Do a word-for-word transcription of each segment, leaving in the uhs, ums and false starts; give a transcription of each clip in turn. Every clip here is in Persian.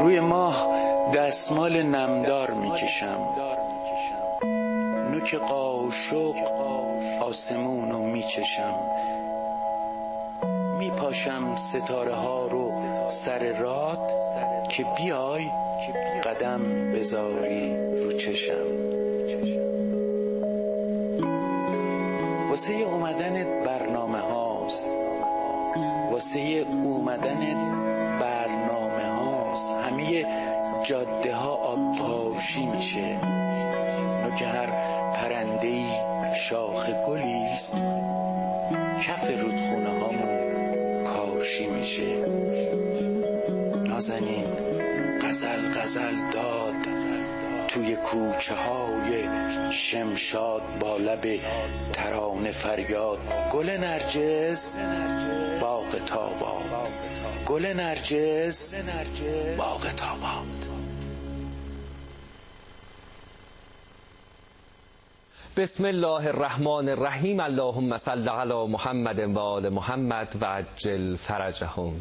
روی ماه دستمال نمدار میکشم، نوک قاشق آسمونو میچشم، میپاشم ستاره ها رو سر راد که بیای قدم بذاری رو چشم. واسه اومدن برنامه هاست، واسه اومدن برنامه هاست، همه جاده ها آب پاشی میشه. نوک هر پرنده‌ای شاخ گلیست، کف رودخونه هامون کاشی میشه. نازنین غزل غزل داد توی کوچه های شمشاد، با لب ترانه فریاد گل نرجس باغ تاباد، گل نرجس باغ تاباد. بسم الله الرحمن الرحیم. اللهم صل علی محمد و آل محمد و عجل فرجهم.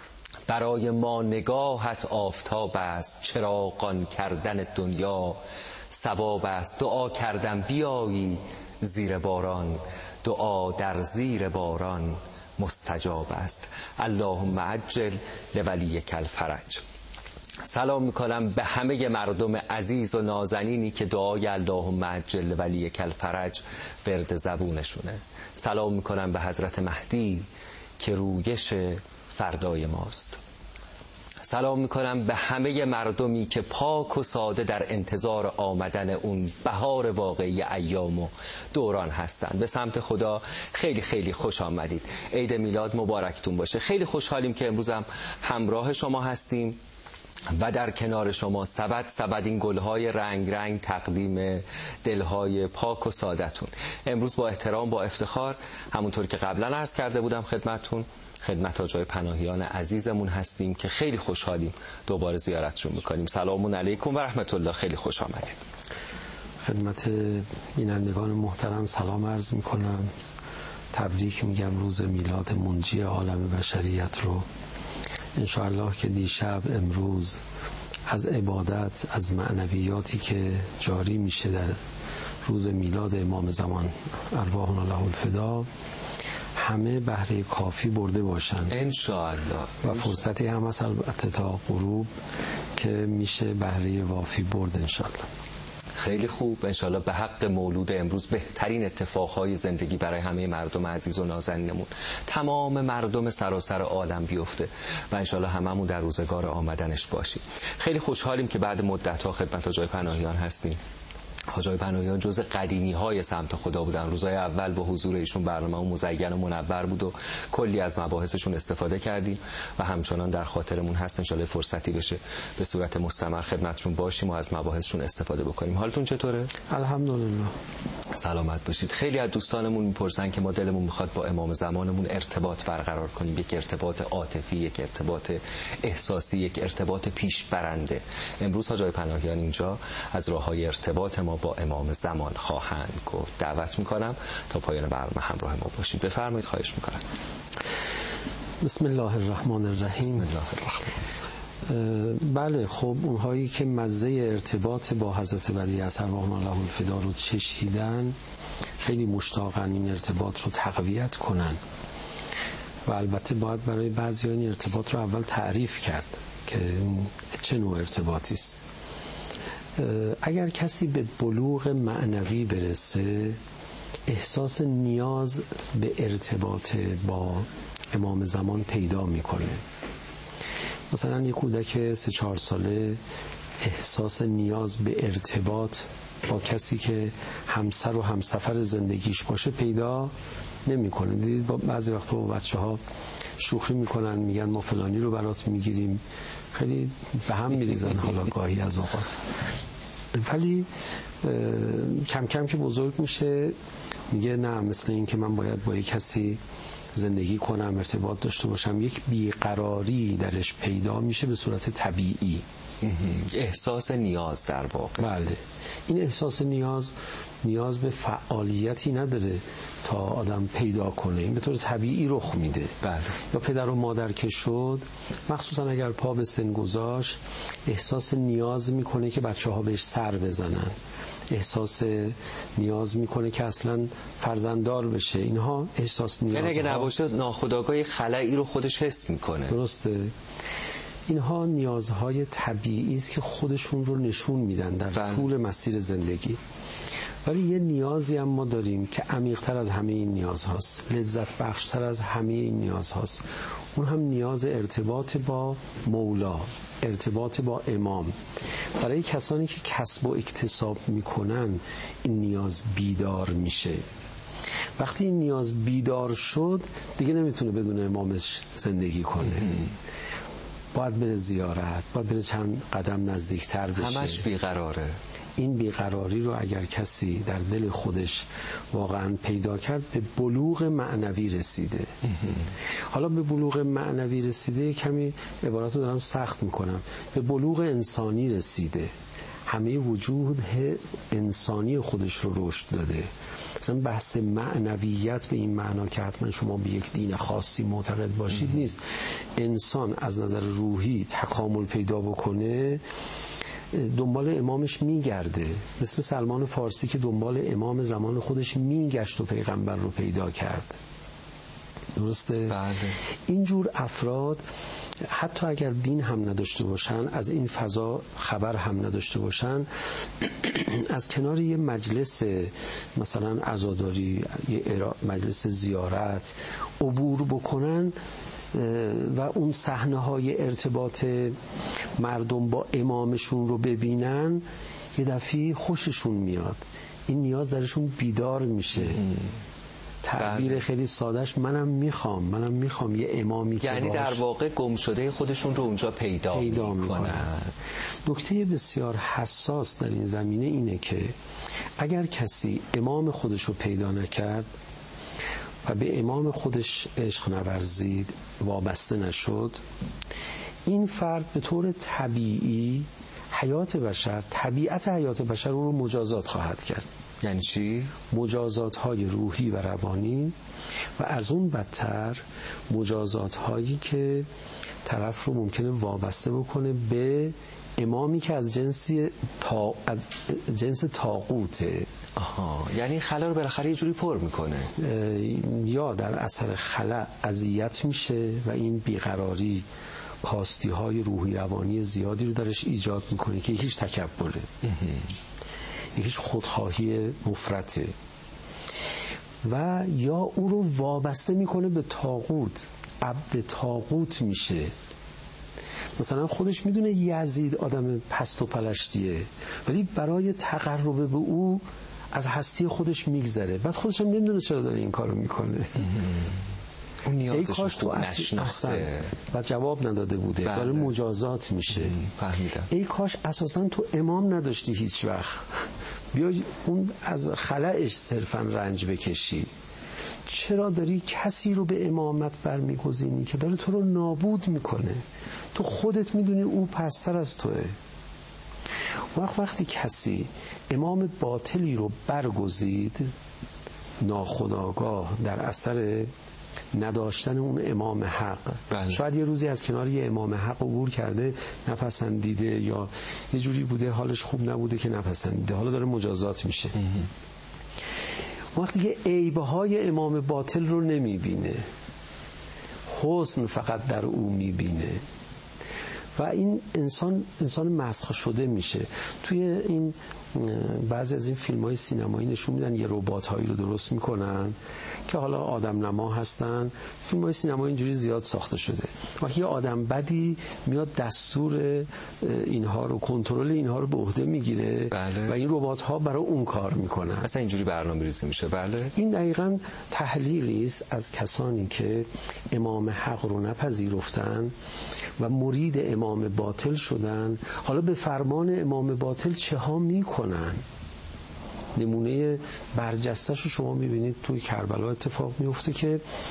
برای ما نگاهت آفتاب است، چراغان کردن دنیا ثواب است. دعا کردم بیایی زیر باران، دعا در زیر باران مستجاب است. اللهم عجل لولیک الفرج. سلام میکنم به همه مردم عزیز و نازنینی که دعای اللهم عجل ولیک الفرج ورد زبونشونه. سلام میکنم به حضرت مهدی که رویش فردای ماست. سلام میکنم به همه مردمی که پاک و ساده در انتظار آمدن اون بهار واقعی ایام و دوران هستند. به سمت خدا خیلی خیلی خوش آمدید. عید میلاد مبارکتون باشه. خیلی خوشحالیم که امروز هم همراه شما هستیم و در کنار شما سبد سبد این گلهای رنگ رنگ تقدیم دلهای پاک و سادتون. امروز با احترام با افتخار همونطور که قبلا عرض کرده بودم خدمتون، خدمت آجای پناهیان عزیزمون هستیم که خیلی خوشحالیم دوباره زیارتشون میکنیم. سلام علیکم و رحمت الله. خیلی خوش آمدید. خدمت بینندگان محترم سلام عرض میکنم. تبریک میگم روز میلاد منجی عالم بشریت رو. انشاءالله که دیشب امروز از عبادت، از معنویاتی که جاری میشه در روز میلاد امام زمان ارواحنا له الفدا، همه بهره کافی برده باشن انشاءالله و فرصتی هم هست البته تا غروب که میشه بهره وافی برد انشاءالله. خیلی خوب. انشالله به حق مولود امروز بهترین اتفاقهای زندگی برای همه مردم عزیز و نازنینمون، تمام مردم سراسر عالم بیفته و انشالله هممون در روزگار آمدنش باشیم. خیلی خوشحالیم که بعد مدت‌ها خدمت آجای پناهیان هستیم. آجای پناهیان جز قدیمی های سمت خدا بودن. روزهای اول با حضور ایشون برنامه مزین و منور بود و کلی از مباحثشون استفاده کردیم و همچنان در خاطرمون هست. انشالله فرصتی بشه به صورت مستمر خدمتشون باشیم و از مباحثشون استفاده بکنیم. حالتون چطوره؟ الحمدلله. سلامت باشید. خیلی از دوستانمون میپرسن که ما دلمون میخواد با امام زمانمون ارتباط برقرار کنیم، یک ارتباط عاطفی، یک ارتباط احساسی، یک ارتباط پیش برنده. امروز آجای پناهیان اینجا از راههای ارتباط ما با امام زمان خواهند گفت. دعوت میکنم تا پایان برنامه همراه ما باشید. بفرمایید. خواهش میکنم. بسم الله الرحمن الرحیم. بسم الله الرحمن. بله، خب اونهایی که مزه ارتباط با حضرت ولی اثر ارواحنا له الفدا رو چشیدن خیلی مشتاقن این ارتباط رو تقویت کنن و البته باید برای بعضی این ارتباط رو اول تعریف کرد که چه نوع ارتباطی است. اگر کسی به بلوغ معنوی برسه احساس نیاز به ارتباط با امام زمان پیدا میکنه. مثلا یک کودک سه چهار ساله احساس نیاز به ارتباط با کسی که همسر و همسفر زندگیش باشه پیدا نمیکنه. دیدید با بعضی وقتا با بچه ها شوخی میکنن، میگن ما فلانی رو برات میگیریم، خیلی به هم میریزن حالا گاهی از اوقات. ولی کم کم که بزرگ میشه میگه نه، مثل این که من باید با یک کسی زندگی کنم، ارتباط داشته باشم. یک بیقراری درش پیدا میشه به صورت طبیعی. احساس نیاز در واقع. بله، این احساس نیاز نیاز به فعالیتی نداره تا آدم پیدا کنه، این به طور طبیعی رخ میده. بله. یا پدر و مادر که شد، مخصوصا اگر پا به سن گذاشت، احساس نیاز میکنه که بچه ها بهش سر بزنن، احساس نیاز میکنه که اصلا فرزنددار بشه. اینها احساس نیاز، یعنی اگه نباشه ناخودآگاه خلایی رو خودش حس میکنه. درسته. اینها نیازهای طبیعی است که خودشون رو نشون میدن در بله. طول مسیر زندگی. ولی یه نیازی هم ما داریم که عمیق‌تر از همه این نیاز هاست، لذت بخشتر از همه این نیاز هاست. اون هم نیاز ارتباط با مولا، ارتباط با امام. برای کسانی که کسب و اکتساب میکنن این نیاز بیدار میشه. وقتی این نیاز بیدار شد دیگه نمیتونه بدون امامش زندگی کنه. باید بره زیارت، باید بره چند قدم نزدیکتر بشه. همش بیقراره. این بیقراری رو اگر کسی در دل خودش واقعا پیدا کرد، به بلوغ معنوی رسیده. حالا به بلوغ معنوی رسیده، کمی عبارت رو دارم سخت میکنم، به بلوغ انسانی رسیده، همه وجود انسانی خودش رو رشد داده. مثلا بحث معنویت به این معنا که حتما شما به یک دین خاصی معتقد باشید نیست. انسان از نظر روحی تکامل پیدا بکنه، دنبال امامش میگرده، مثل سلمان فارسی که دنبال امام زمان خودش میگشت و پیغمبر رو پیدا کرد. درسته؟ بله. اینجور افراد حتی اگر دین هم نداشته باشن، از این فضا خبر هم نداشته باشن، از کنار یه مجلس مثلا عزاداری، یه مجلس زیارت عبور بکنن و اون صحنه‌های ارتباط مردم با امامشون رو ببینن، یه دفعه خوششون میاد، این نیاز درشون بیدار میشه. تعبیر خیلی سادهش منم میخوام منم میخوام یه امامی که یعنی در واقع گم شده خودشون رو اونجا پیدا, پیدا میکنن. نکته بسیار حساس در این زمینه اینه که اگر کسی امام خودش رو پیدا نکرد و به امام خودش عشق نورزید، وابسته نشد، این فرد به طور طبیعی حیات بشر، طبیعت حیات بشر رو مجازات خواهد کرد. یعنی چی؟ مجازات های روحی و روانی، و از اون بدتر مجازات هایی که طرف رو ممکنه وابسته بکنه به امامی که از جنسی تا... از جنس طاغوته. آها، یعنی خلا رو بالاخره یه جوری پر میکنه، یا در اثر خلا اذیت میشه و این بیقراری کاستی های روحی روانی زیادی رو درش ایجاد میکنه که یکیش تکبره، یکیش خودخواهی مفرطه، و یا او رو وابسته میکنه به طاغوت، عبد طاغوت میشه. مثلا خودش میدونه یزید آدم پست و پلشتیه، ولی برای تقرب به او از هستی خودش میگذره، بعد خودش هم نمیدونه چرا داره این کارو میکنه. اون نیازش کاش تو نشناخته و جواب نداده بوده. بله. داره مجازات میشه. فهمیدم. ای کاش اساسا تو امام نداشتی هیچ وقت، بیا اون از خلأش صرفا رنج بکشی. چرا داری کسی رو به امامت برمیگزینی که داره تو رو نابود میکنه؟ تو خودت میدونی او پستر از توه. وقت وقتی کسی امام باطلی رو برگزید، ناخودآگاه در اثر نداشتن اون امام حق، بله. شاید یه روزی از کنار یه امام حق عبور کرده، نپسندیده، یا یه جوری بوده حالش خوب نبوده که نپسندیده، حالا داره مجازات میشه. وقتی که عیبهای امام باطل رو نمیبینه، حسن فقط در او میبینه، و این انسان انسان مسخ شده میشه. توی این بعضی از این فیلم‌های سینمایی نشون میدن یه ربات‌هایی رو درست میکنن که حالا آدم نما هستن. فیلم‌های سینمایی اینجوری زیاد ساخته شده. وقتی یه آدم بدی میاد دستور اینها رو، کنترل اینها رو به عهده میگیره، بله. و این ربات‌ها برای اون کار میکنن. مثلا اینجوری برنامه‌ریزی میشه. بله. این دقیقاً تحلیلی است از کسانی که امام حق رو نپذیرفتن و مرید امام باطل شدن. حالا به فرمان امام باطل چه ها میکنن؟ نمونه برجسته‌شو شما میبینید توی کربلا اتفاق میفته که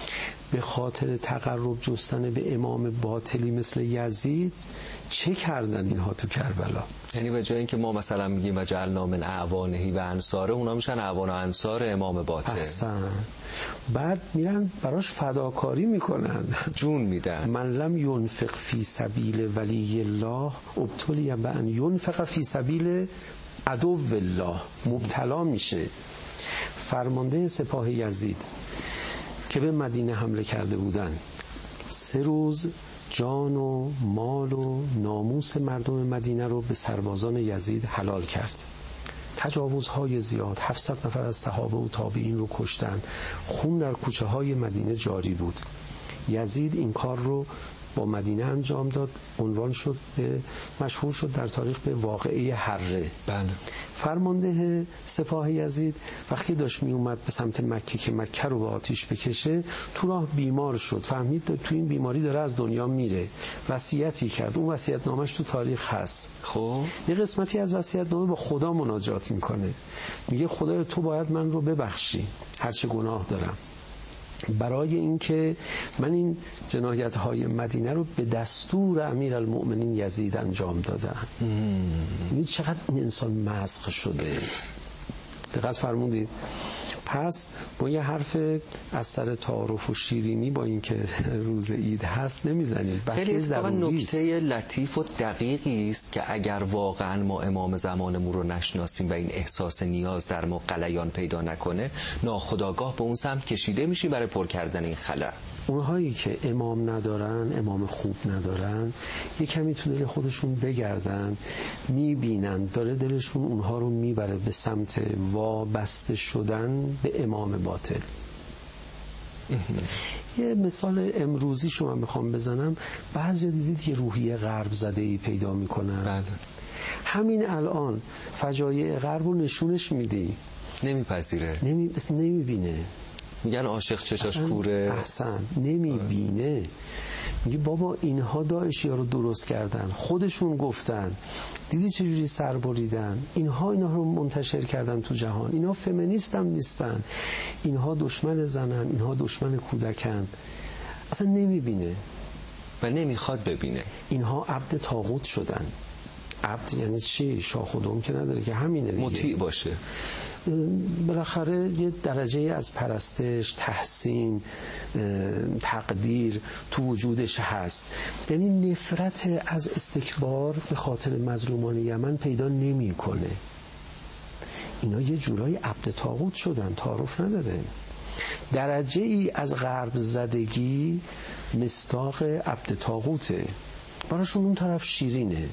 به خاطر تقرب جستن به امام باطلی مثل یزید چه کردن اینها تو کربلا؟ یعنی به جای اینکه ما مثلا میگیم و جعلنا من اعوانه و انصاره، اونا میشن اعوان و انصار امام باطل. احسن. بعد میرن براش فداکاری میکنن، جون میدن. من لم ینفق فی سبیل ولی الله ابتلی بان ینفق فی سبیل عدو الله، مبتلا میشه. فرمانده سپاه یزید که به مدینه حمله کرده بودن سه روز جان و مال و ناموس مردم مدینه رو به سربازان یزید حلال کرد. تجاوزهای زیاد، هفتصد نفر از صحابه و تابعین رو کشتن، خون در کوچه های مدینه جاری بود. یزید این کار رو با مدینه انجام داد، عنوان شد به مشهور شد در تاریخ به واقعه حره. بله. فرمانده سپاه یزید وقتی داشت می اومد به سمت مکه که مکه رو به آتیش بکشه، تو راه بیمار شد، فهمید تو این بیماری داره از دنیا میره، وصیتی کرد. اون وصیت‌نامش تو تاریخ هست. خب یه قسمتی از وصیت‌نامه با خدا مناجات میکنه، میگه خدای تو باید من رو ببخشی هرچه گناه دارم، برای اینکه من این جنایت‌های مدینه رو به دستور امیرالمؤمنین یزید انجام دادم. ببینید چقدر این انسان مسخ شده. دقت فرمودید؟ پس ما یه حرف از سر تعارف و شیرینی با اینکه روز عید هست نمیزنیم. خیلی اتفاقا نکته لطیف و دقیقی است که اگر واقعا ما امام زمانمون رو نشناسیم و این احساس نیاز در ما غلیان پیدا نکنه، ناخودآگاه به اون سمت کشیده میشیم برای پر کردن این خلا. اونهایی که امام ندارن، امام خوب ندارن، یه کمی تو دل خودشون بگردن، میبینن داره دلشون اونها رو میبره به سمت وابسته شدن به امام باطل. یه مثال امروزی شما میخوام بزنم. بعضی دیدید یه روحیه غرب زده ای پیدا میکنن. بله. همین الان فجایع غرب رو نشونش میدی، نمیپذیره، نمی... نمیبینه. میگن عاشق چشاش کوره. احسن. نمیبینه. میگه بابا اینها داعشی ها رو درست کردن، خودشون گفتن، دیدی چجوری سر بریدن، اینها اینها رو منتشر کردن تو جهان، اینها فمینیست هم نیستن، اینها دشمن زنن، اینها دشمن کودکن. اصلا نمیبینه و نمیخواد ببینه. اینها عبد طاغوت شدن. عبد یعنی چی؟ شاخ و دم که نداره که همینه دیگه. مطیع باشه. بالاخره یه درجه از پرستش، تحسین، تقدیر تو وجودش هست. یعنی نفرت از استکبار به خاطر مظلومان یمن پیدا نمی‌کنه. اینا یه جورای عبد طاغوت شدن، تعارف نداره. درجه ای از غرب زدگی مصداق عبد طاغوته، براشون اون طرف شیرینه.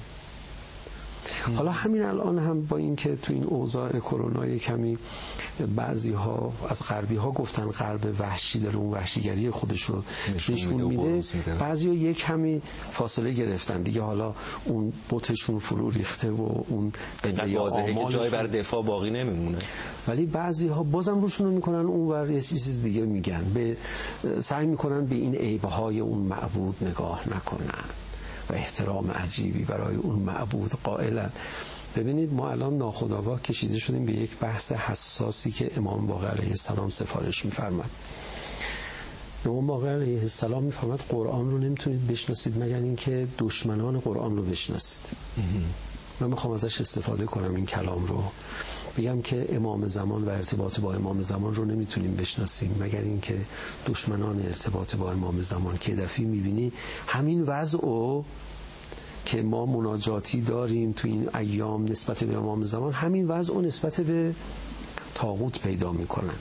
حالا همین الان هم با اینکه تو این اوضاع کرونا کمی بعضی ها از غربی ها گفتن غرب وحشی داره، اون وحشیگری خودش رو نشون میده، بعضی ها یک کمی فاصله گرفتن دیگه. حالا اون بوتشون فرو ریخته و اون واضحه که جای برای دفاع باقی نمیمونه، ولی بعضی ها بازم روشون رو میکنن اون ور یه چیز دیگه میگن، به سعی میکنن به این عیبهای اون معبود نگاه نکنن و احترام عجیبی برای اون معبود قائلن. ببینید ما الان ناخودآگاه کشیده شدیم به یک بحث حساسی که امام باقر علیه السلام سفارش می‌فرماد. امام باقر علیه السلام می‌فرماد قرآن رو نمیتونید بشناسید مگر اینکه دشمنان قرآن رو بشناسید. من میخوام ازش استفاده کنم این کلام رو، بگم که امام زمان و ارتباط با امام زمان رو نمیتونیم بشناسیم مگر اینکه دشمنان ارتباط با امام زمان، که دفعی میبینی همین وضعو که ما مناجاتی داریم تو این ایام نسبت به امام زمان، همین وضعو نسبت به طاغوت پیدا میکنن.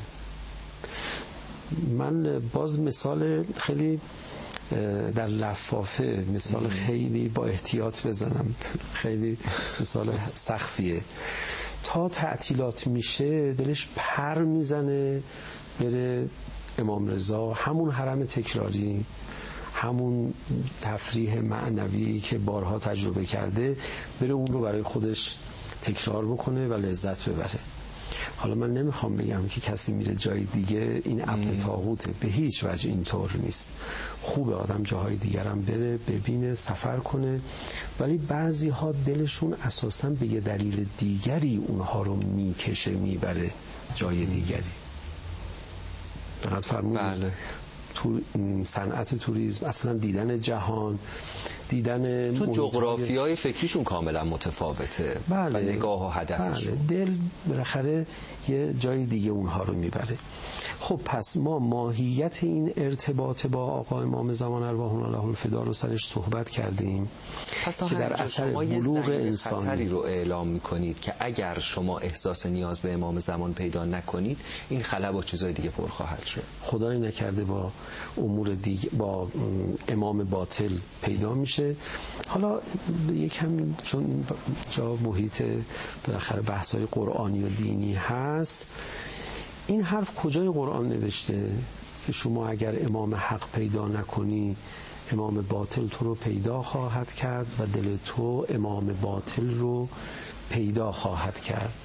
من باز مثال خیلی در لفافه، مثال خیلی با احتیاط بزنم، خیلی مثال سختیه. تا تعطیلات میشه دلش پر میزنه بره امام رضا، همون حرم تکراری، همون تفریح معنوی که بارها تجربه کرده، بره اون رو برای خودش تکرار بکنه و لذت ببره. حالا من نمیخوام بگم که کسی میره جای دیگه این عبد طاغوته، به هیچ وجه اینطور نیست. خوبه آدم جاهای دیگر هم بره ببینه، سفر کنه، ولی بعضی ها دلشون اساساً به یه دلیل دیگری اونها رو میکشه میبره جای دیگری. دقت فرمودید؟ بله. تو صنعت توریسم، اصلا دیدن جهان، دیدن چون جغرافیای فکریشون کاملا متفاوته. بله. و نگاه و هدفشون. بله. دل بالاخره یه جای دیگه اونها رو میبره. خب پس ما ماهیت این ارتباط با آقا امام زمان ارواح الله الفدا رو سرش صحبت کردیم که در اثر بلوغ انسانی خطری رو اعلام میکنید که اگر شما احساس نیاز به امام زمان پیدا نکنید این خلا با چیزای دیگه پر خواهد شد. خدای نکرده با امور دیگه، با امام باطل پیدا میشه. حالا یکم چون جا محیط بالاخره بحث‌های قرآنی و دینی هست، این حرف کجای قرآن نوشته که شما اگر امام حق پیدا نکنی امام باطل تو رو پیدا خواهد کرد و دل تو امام باطل رو پیدا خواهد کرد؟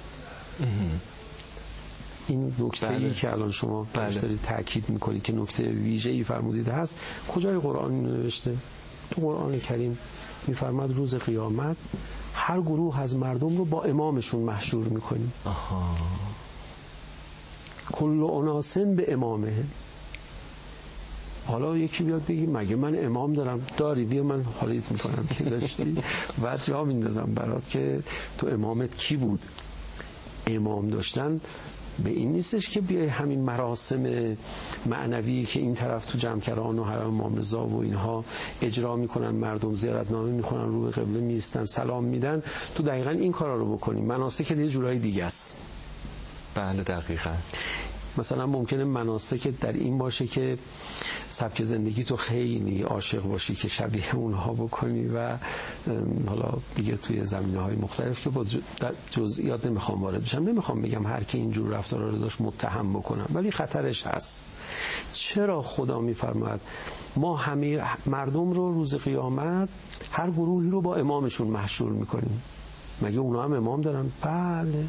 این نکته ای که الان شما بله. دارید تاکید میکنید که نکته ویژه‌ای فرمودید هست، کجای قرآن نوشته؟ تو قرآن کریم میفرماد روز قیامت هر گروه از مردم رو با امامشون محشور میکنیم. آها. کل اناسن به امامه. حالا یکی بیاد بگی مگه من امام دارم؟ داری، بیا من حالیت میکنم که داشتی و جا میندازم برات که تو امامت کی بود. امام داشتن به این نیستش که بیای همین مراسم معنوی که این طرف تو جمکران و حرم امام رضا و اینها اجرا میکنن، مردم زیارتنامه میخونن، رو به قبله میستن، سلام میدن، تو دقیقاً این کارا رو بکنی. مناسک یه جورای دیگه است. بله دقیقاً. مثلا ممکنه مناسک در این باشه که سبک زندگی تو خیلی عاشق باشی که شبیه اونها بکنی و حالا دیگه توی زمینه‌های مختلف که با جزئیات نمیخوام وارد بشم، نمیخوام بگم هر کی اینجور رفتارا رو داشت متهم بکنم، ولی خطرش هست. چرا خدا میفرماد ما همه مردم رو روز قیامت هر گروهی رو با امامشون محشور میکنیم؟ مگه اونا هم امام دارن؟ بله.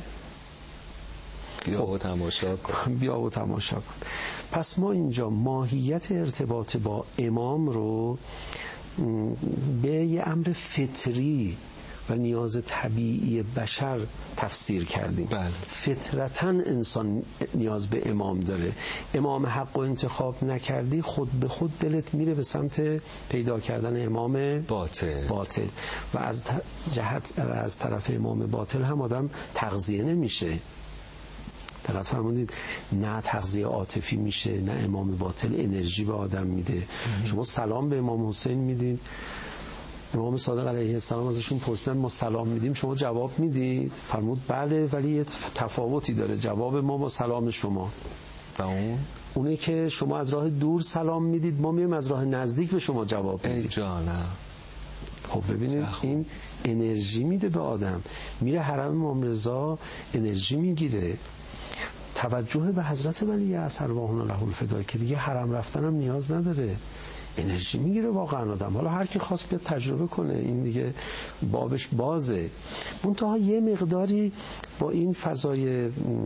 بیا و تماشا کن. بیا و تماشا کن. پس ما اینجا ماهیت ارتباط با امام رو به یه امر فطری و نیاز طبیعی بشر تفسیر کردیم. بله. فطرتاً انسان نیاز به امام داره. امام حق و انتخاب نکردی خود به خود دلت میره به سمت پیدا کردن امام باطل. باطل و از جهت از طرف امام باطل هم آدم تغذیه نمیشه. دقت فرمودید، نه تغذیه عاطفی میشه، نه امام باطل انرژی به آدم میده. شما سلام به امام حسین میدید، امام صادق علیه السلام ازشون پرسیدن ما سلام میدیم شما جواب میدید؟ فرمود بله، ولی یه تفاوتی داره جواب ما با سلام شما. و اون اونه که شما از راه دور سلام میدید، ما میایم از راه نزدیک به شما جواب میدیم. ای جانم. خب ببینید این انرژی میده به آدم. میره حرم امام رضا انرژی میگیره، توجه به حضرت ولی اثر واهن له الفدا که دیگه حرم رفتنم نیاز نداره، انرژی میگیره واقعا آدم. حالا هر کی خواست بیاد تجربه کنه، این دیگه بابش بازه. منتها یه مقداری با این فضای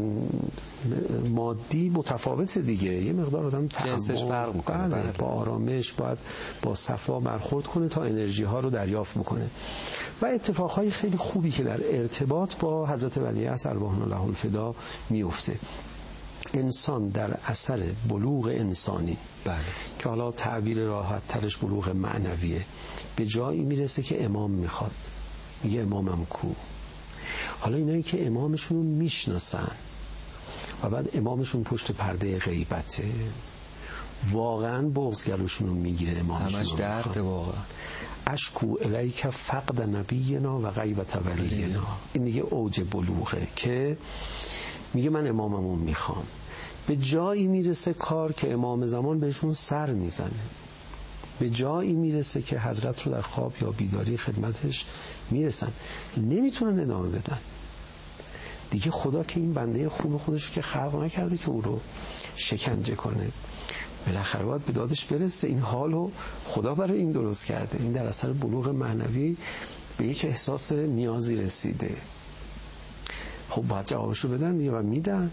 مادی متفاوته دیگه، یه مقدار آدم جنسش فرق میکنه. بله. با آرامش باید با صفا برخورد کنه تا انرژی ها رو دریافت بکنه. و اتفاقهای خیلی خوبی که در ارتباط با حضرت ولی اثر واهن له الفدا میفته. انسان در اثر بلوغ انسانی، بله، که حالا تعبیر راحت ترش بلوغ معنویه، به جایی میرسه که امام میخواد، میگه امامم کو. حالا اینایی که امامشون رو میشناسن و بعد امامشون پشت پرده غیبته، واقعا بغضگلوشون رو میگیره، امامشون همش درد واقعا. اشکو الیک فقد نبینا و غیبت ولینا. این دیگه اوج بلوغه که میگه من اماممون میخوام. به جایی میرسه کار که امام زمان بهشون سر میزنه، به جایی میرسه که حضرت رو در خواب یا بیداری خدمتش میرسن، نمیتونن ادامه بدن دیگه. خدا که این بنده خوب خودش که خلق نکرده که او رو شکنجه کنه، بالاخره باید به دادش برسه. این حالو خدا برای این درست کرده. این در اثر بلوغ معنوی به یک احساس نیازی رسیده. خب باید جوابشو بدن دیگه و میدن.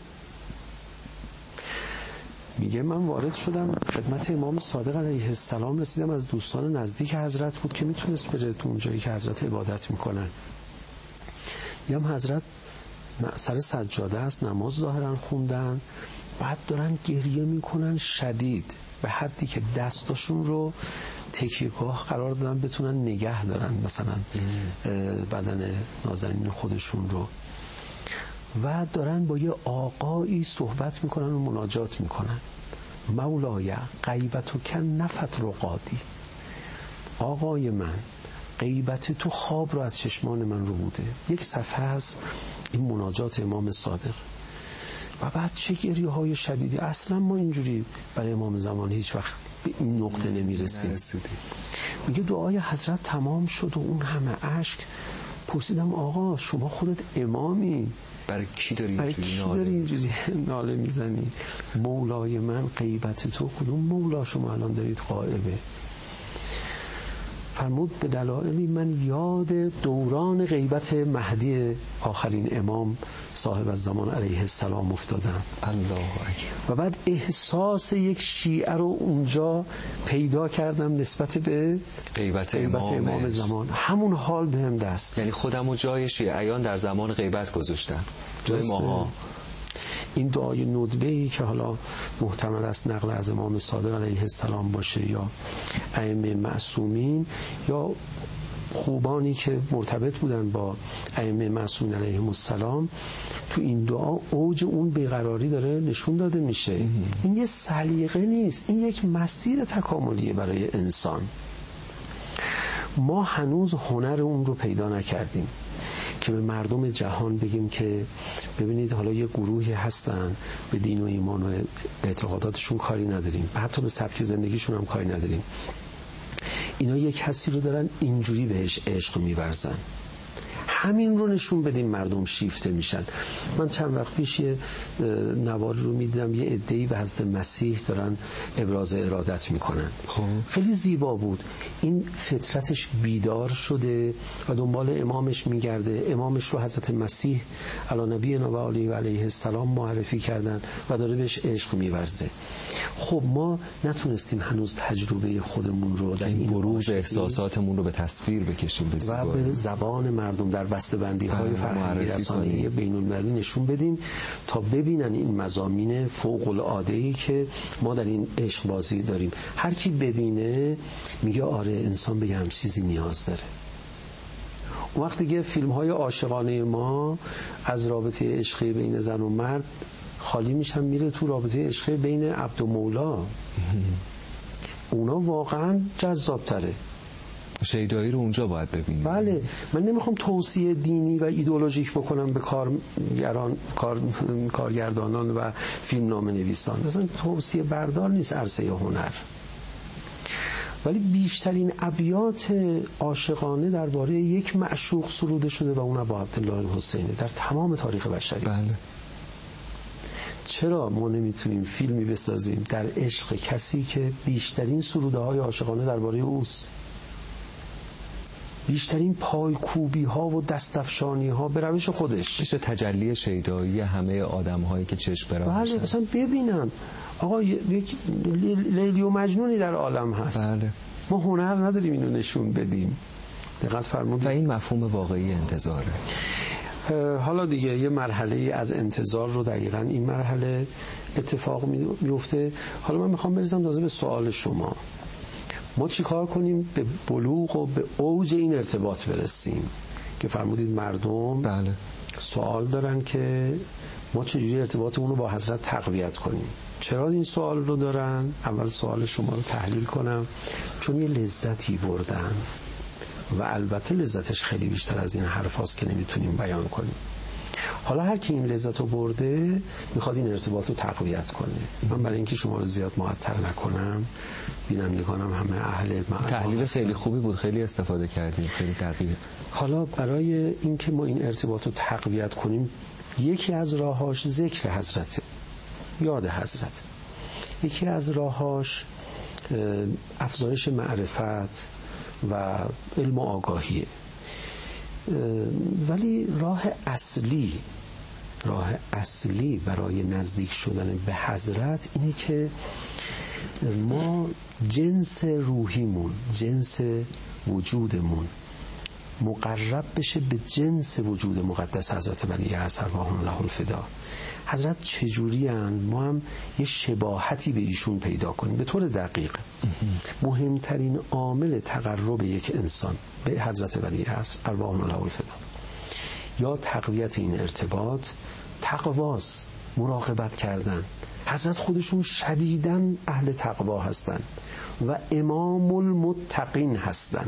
میگه من وارد شدم خدمت امام صادق علیه السلام، رسیدم از دوستان نزدیک حضرت بود که میتونست بره تو اون جایی که حضرت عبادت میکنن. میگم حضرت سر سجاده است، نماز ظاهرا خوندن، بعد دارن گریه میکنن شدید. به حدی که دستاشون رو تکیهگاه قرار دادن بتونن نگه دارن مثلا بدن نازنین خودشون رو، و دارن با یه آقایی صحبت میکنن و مناجات میکنن. مولای غیبت و کن نفت رقادی، آقای من غیبت تو خواب رو از چشمان من رو بوده. یک صفحه از این مناجات امام صادق. و بعد چه گریه های شدیدی. اصلا ما اینجوری برای امام زمان هیچ وقت به این نقطه نمیرسیم. میگه دعای حضرت تمام شد و اون همه اشک. پرسیدم آقا شما خودت امامی، برای کی داری برای کی داری اینجوری ناله میزنی؟ مولای من غیبت تو، کدوم مولا شما الان دارید غائبه؟ فرمود به دلایلی من یاد دوران غیبت مهدی آخرین امام صاحب الزمان علیه السلام افتادم. الله و بعد احساس یک شیعه رو اونجا پیدا کردم نسبت به غیبت, غیبت امام, امام زمان. همون حال بهم دست، یعنی خودم و جای شیعیان در زمان غیبت گذاشتم، جای ماها. این دعای ندبه‌ای که حالا محتمل است نقل از امام صادق علیه السلام باشه یا ائمه معصومین یا خوبانی که مرتبط بودن با ائمه معصومین علیهم السلام، تو این دعا اوج اون بیقراری داره نشون داده میشه. این یه سلیقه نیست، این یک مسیر تکاملیه برای انسان. ما هنوز هنر اون رو پیدا نکردیم که به مردم جهان بگیم که ببینید حالا یه گروهی هستن به دین و ایمان و اعتقاداتشون کاری نداریم، حتی به سبک زندگیشون هم کاری نداریم، اینا یه کسی رو دارن اینجوری بهش عشق می‌ورزن، همین رو نشون بدیم مردم شیفته میشن. من چند وقت پیش یه نوار رو میدیدم یه عده‌ای به حضرت مسیح دارن ابراز ارادت میکنن. خب خیلی زیبا بود. این فطرتش بیدار شده و دنبال امامش میگرده. امامش رو حضرت مسیح علی نبینا و علیه و علیه السلام معرفی کردن و داره بهش عشق میورزه. خب ما نتونستیم هنوز تجربه خودمون رو در این بروز احساساتمون رو به تصویر بکشیم و به زبان مردم در بسته‌بندی های فرهنگی رسانه‌ای بین‌المللی نشون بدیم تا ببینن این مضامین فوق العاده‌ای که ما در این عشق بازی داریم. هر کی ببینه میگه آره انسان به همین چیزی نیاز داره. اون وقت دیگه فیلم‌های عاشقانه ما از رابطه عشقی بین زن و مرد خالی میشن، میره تو رابطه عشقی بین عبد و مولا. اونا واقعا جذاب‌تره. شیدایی رو اونجا باید ببینیم. بله، من نمیخوام توصیه دینی و ایدئولوژیک بکنم به کارگران، کار، کارگردانان و فیلمنامه نویسان. مثلا توصیه بردار نیست عرصه هنر. ولی بیشترین ابیات عاشقانه درباره یک معشوق سروده شده و اون ابو عبدالله الحسینی در تمام تاریخ بشری. بله. چرا ما نمیتونیم فیلمی بسازیم در عشق کسی که بیشترین سروده های عاشقانه درباره اوست؟ بیشترین پایکوبی ها و دستفشانی ها به روش خودش میشه تجلی شیدایی همه آدم هایی که چشم برام. بله، مثلا ببینن آقا یک لیلی و مجنونی در عالم هست. بله. ما هنر نداریم اینو نشون بدیم. دقت فرمودید. و این مفهوم واقعی انتظاره. حالا دیگه یه مرحله از انتظار رو دقیقاً این مرحله اتفاق میفته. حالا من میخوام برسم تازه به سوال شما. ما چی کار کنیم به بلوغ و به اوج این ارتباط برسیم که فرمودید مردم بله. سوال دارن که ما چجوری ارتباطمون رو با حضرت تقویت کنیم. چرا این سوال رو دارن؟ اول سوال شما رو تحلیل کنم. چون یه لذتی بردن و البته لذتش خیلی بیشتر از این حرف هاست که نمیتونیم بیان کنیم. حالا هر کی این لذت رو برده میخواد این ارتباط رو تقویت کنه. من برای اینکه شما رو زیاد معطل نکنم، بینندگانم همه اهل تحلیل خیلی خوبی بود، خیلی استفاده کردیم، خیلی دقیق. حالا برای اینکه ما این ارتباط رو تقویت کنیم یکی از راهاش ذکر حضرت، یاد حضرت. یکی از راهاش افزایش معرفت و علم و آگاهیه. ولی راه اصلی راه اصلی برای نزدیک شدن به حضرت اینه که ما جنس روحیمون، جنس وجودمون مقرب بشه به جنس وجود مقدس حضرت ولی عصر ارواح الله الفدا. حضرت چجوری هن؟ ما هم یه شباهتی به ایشون پیدا کنیم. به طور دقیق مهمترین عامل تقرب یک انسان به حضرت ولی عصر ارواح الله الفدا یا تقویت این ارتباط تقواست، مراقبت کردن. حضرت خودشون شدیداً اهل تقوا هستن و امام المتقین هستن.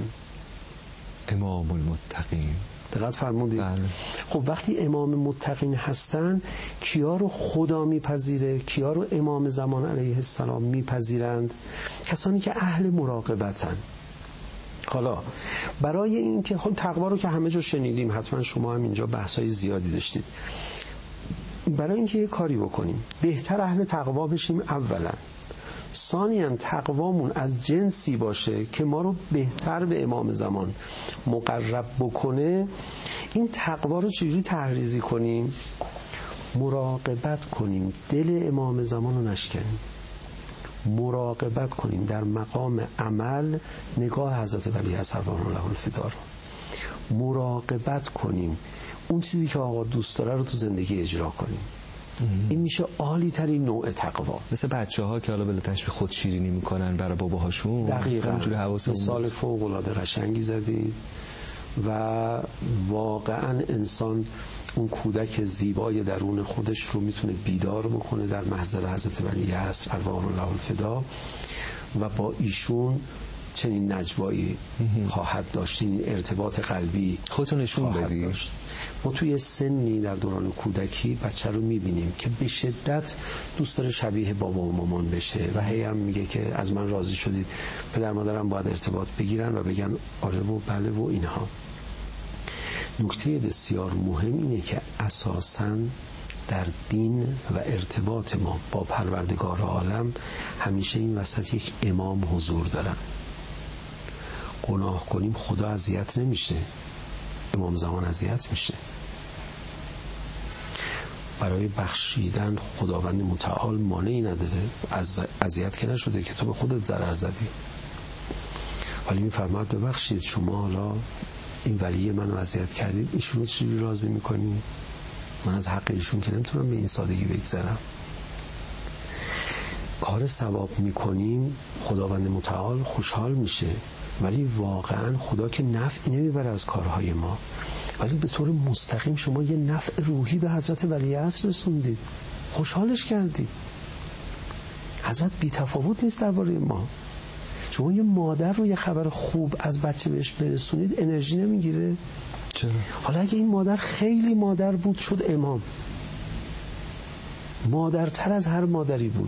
امام المتقین، دقت فرمودید؟ بله. خب وقتی امام متقین هستن کیا رو خدا میپذیره؟ کیا رو امام زمان علیه السلام میپذیرند؟ کسانی که اهل مراقبتن. حالا برای این که خب تقوا رو که همه جا شنیدیم، حتما شما هم اینجا بحثای زیادی داشتید. برای اینکه یه کاری بکنیم بهتر اهل تقوا بشیم اولا، ثانیاً تقوامون از جنسی باشه که ما رو بهتر به امام زمان مقرب بکنه. این تقوا رو چجوری تحریزی کنیم؟ مراقبت کنیم دل امام زمان رو نشکنیم، مراقبت کنیم در مقام عمل نگاه حضرت ولی عصر ارواح الله الفدا رو، مراقبت کنیم اون چیزی که آقا دوست داره رو تو زندگی اجرا کنیم. این میشه عالی ترین نوع تقوا. مثل بچه ها که حالا بلا تشبیه خود شیرینی میکنن برای باباهاشون. دقیقاً حواسمون مثال فوق العاده قشنگی زدید و واقعا انسان اون کودک زیبای درون خودش رو میتونه بیدار بکنه در محضر حضرت ولی عصر ارواح الله الفدا و با ایشون چنین نجوایی خواهد داشت، این ارتباط قلبی خودتون نشون بدید. ما توی سنی در دوران کودکی بچه رو میبینیم که به شدت دوست داره شبیه بابا و مامان بشه و هی هم میگه که از من راضی شدید، پدر مادرم باید ارتباط بگیرن و بگن آره و بله و اینها. نکته بسیار مهم اینه که اساساً در دین و ارتباط ما با پروردگار عالم همیشه این وسط یک امام حضور دارن. گناه کنیم خدا اذیت نمیشه، امام زمان اذیت میشه. برای بخشیدن خداوند متعال مانعی نداره، از اذیت که نشده که تو به خودت ضرر زدی، ولی میفرماد ببخشید شما حالا این ولی منو اذیت کردید، ایشون رو چجوری راضی میکنی؟ من از حق ایشون که نمیتونم به این سادگی بگذرم. کار ثواب میکنیم خداوند متعال خوشحال میشه، ولی واقعا خدا که نفع نمیبره از کارهای ما، ولی به طور مستقیم شما یه نفع روحی به حضرت ولی عصر رسوندید، خوشحالش کردید. حضرت بی تفاوت نیست درباره ما. شما یه مادر رو یه خبر خوب از بچه بهش برسونید انرژی نمیگیره؟ چرا؟ حالا اگه این مادر خیلی مادر بود شد امام، مادرتر از هر مادری بود،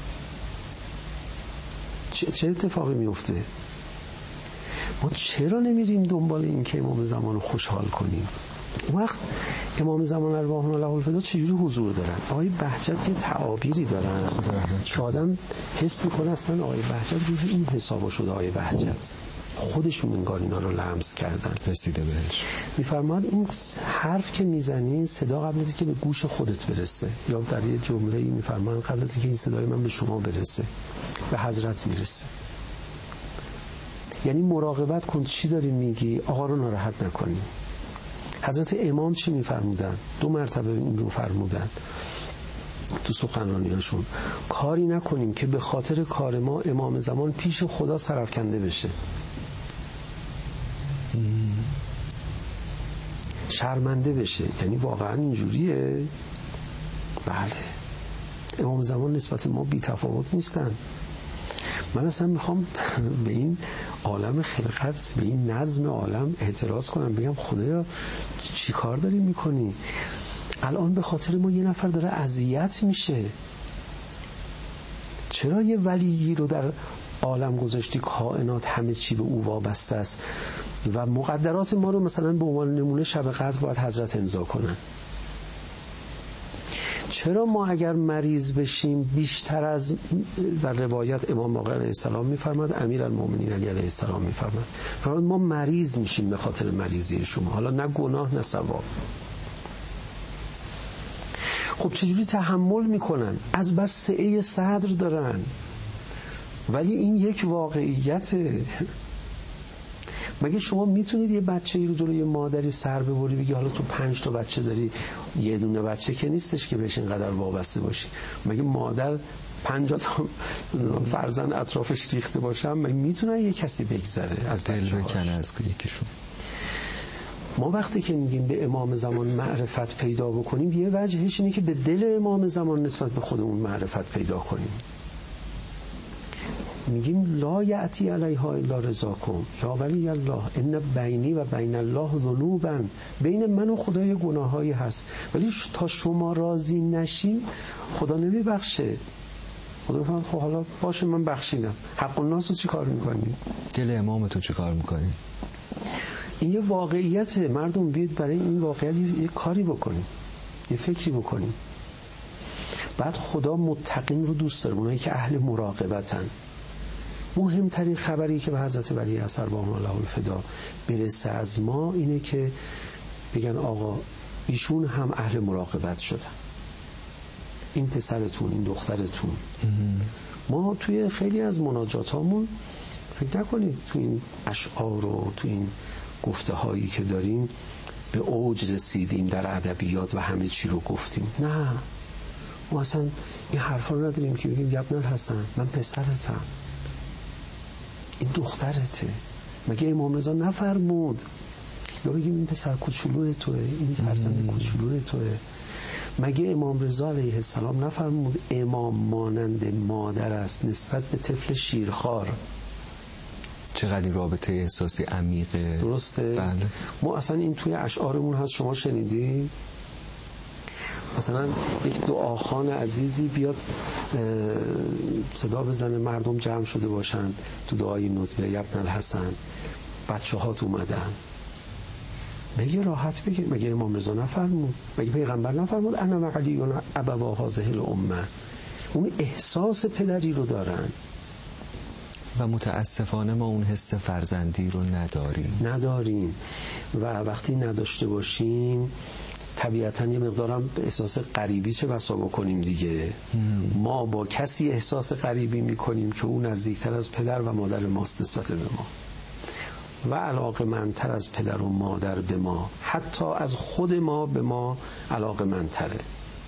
چه, چه اتفاقی میفته؟ ما چرا نمیریم دنبال این که امام زمان رو خوشحال کنیم؟ اون وقت امام زمان ارواح الله الفدا چجوری حضور دارن؟ آقای بهجت یه تعابیری دارن که آدم حس میکنه اصلا آقای بهجت روی این حسابا شده. آقای بهجت خودشون انگار اینا رو لمس کردن، رسیده بهش. میفرماد این حرف که میزنی صدا قبل از اینکه به گوش خودت برسه، یا در یه جمله میفرمان قبل از اینکه این صدای من به شما برسه به حضرت میرسه. یعنی مراقبت کن چی داری میگی، آقا رو ناراحت نکنی. حضرت امام چی میفرمودن؟ دو مرتبه این رو فرمودن تو سخنرانیاشون، کاری نکنیم که به خاطر کار ما امام زمان پیش خدا سرافکنده بشه، شرمنده بشه. یعنی واقعا اینجوریه؟ بله، امام زمان نسبت ما بی تفاوت نیستن. من اصلا میخوام به این عالم خلقت، به این نظم عالم اعتراض کنم، بگم خدایا چی کار داری میکنی؟ الان به خاطر ما یه نفر داره اذیت میشه، چرا یه ولی رو در عالم گذاشتی؟ کائنات همه چی به او وابسته است و مقدرات ما رو مثلا به عنوان نمونه شب قدر باید حضرت امضا کنن. چرا ما اگر مریض بشیم بیشتر از در روایت امام آقا علیه السلام میفرماد، امیرالمومنین علی علیه السلام میفرماد، ما مریض میشیم به خاطر مریضی شما، حالا نه گناه نه ثواب. خب چجوری تحمل میکنن؟ از بس سعه صدر دارن، ولی این یک واقعیته. مگه شما میتونید یه بچه‌ای رو جلوی مادری سر ببری بگی حالا تو پنج تا بچه داری، یه دونه بچه که نیستش که بهش اینقدر وابسته باشی؟ مگه مادر پنجاه تا فرزند اطرافش ریخته باشن مگه میتونه یه کسی بگذره از دل بکنه از یکیشون؟ ما وقتی که میگیم به امام زمان معرفت پیدا بکنیم، یه وجهش اینه که به دل امام زمان نسبت به خودمون معرفت پیدا کنیم. میگیم لا یأتی علیها الا رضاکم یا ولی الله ان بینی و بین الله ذنوبا، بین من و خدا یه گناهایی هست، ولی تا شما راضی نشیم خدا نمیبخشه. خدا میفهمه خب حالا باشه من بخشیدم، حق الناس رو چی کار میکنی؟ دل امامتون چی کار میکنی؟ این یه واقعیته. مردم بیاید برای این واقعیت یه کاری بکنیم، یه فکری بکنیم. بعد خدا متقین رو دوست داره، اونایی که اهل مراقبتن. مهمترین خبری که به حضرت ولی اثر با الله الفدا برسه از ما اینه که بگن آقا ایشون هم اهل مراقبت شدن، این پسرتون، این دخترتون. ما توی خیلی از مناجاتامون فکر نکنید تو این اشعار و تو این گفته هایی که داریم به اوج رسیدیم در ادبیات و همه چی رو گفتیم. نه، ما اصلا این حرفا رو نداریم که بگیم ابن الحسن من پسرتم، این دخترته. مگه امام رضا نفرمود یا بگیم این پسر کوچولوی توه، این فرزند کوچولوی توه؟ مگه امام رضا علیه السلام نفرمود امام مانند مادر است نسبت به طفل شیرخوار؟ چقدر این رابطه احساسی عمیقه. درسته؟ بله. ما اصلا این توی اشعارمون هست، شما شنیدی؟ مثلا یک دعاخوان عزیزی بیاد صدا بزنه مردم جمع شده باشن تو دعای ندبه یا ابن الحسن، بچه هات اومدن، بگه راحت بگه. مگه امام رضا نفرمود؟ مگه پیغمبر نفرمود انا معلی ابوا هذه الامه؟ اون احساس پدری رو دارن و متاسفانه ما اون حس فرزندی رو نداریم نداریم و وقتی نداشته باشیم طبیعتاً یه مقدارم احساس غریبی چه بسا بکنیم دیگه. ما با کسی احساس غریبی میکنیم که اون نزدیکتر از پدر و مادر ماست نسبت به ما و علاقه‌مندتر از پدر و مادر به ما، حتی از خود ما به ما علاقه‌مندتره.